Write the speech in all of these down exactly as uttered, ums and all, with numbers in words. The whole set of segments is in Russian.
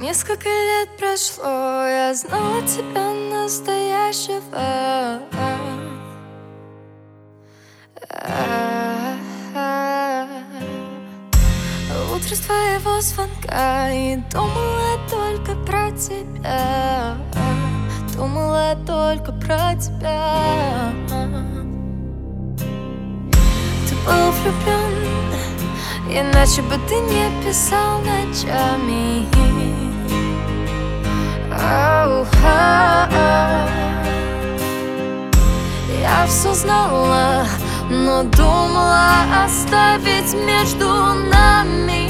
Несколько лет прошло, я знала тебя настоящего. Утро с твоего звонка, и думала только про тебя. Думала только про тебя. Ты был влюблен, иначе бы ты не писал ночами. Я все знала, но думала оставить между нами.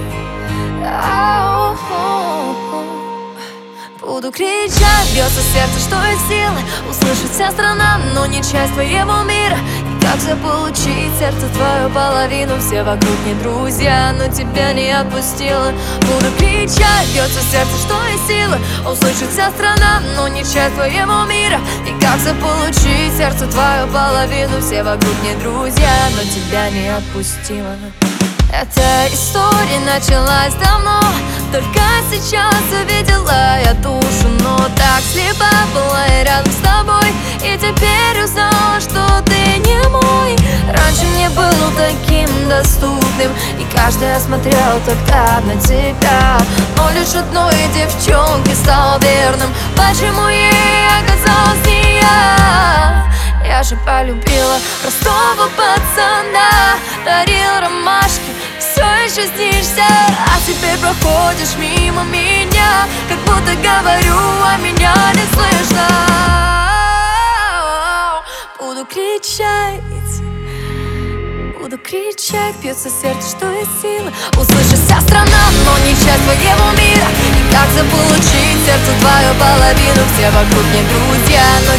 Буду кричать, бьется сердце, что из силы услышит вся страна, но не часть твоего мира. И как заполучить сердце твою половину? Все вокруг не друзья, но тебя не отпустила. Буду кричать, бьется сердце, что из силы услышит вся страна, но не часть твоего мира. И как заполучить сердце твою половину? Все вокруг не друзья, но тебя не отпустила. Эта история началась давно, только сейчас увидела я душу. Но так слепа была я рядом с тобой, и теперь узнала, что ты не мой. Раньше мне был таким доступным, и каждый осмотрел только на тебя. Но лишь одной девчонке стал верным. Почему ей оказалась не я? Я же полюбила простого пацана, дарил ромашки, все еще снишься, а теперь проходишь мимо меня, как будто говорю, а меня не слышно. Буду кричать, буду кричать, бьется сердце, что из силы услышит вся страна, но не часть твоего мира. И как заполучить сердце твою половину? Все вокруг не друзья, но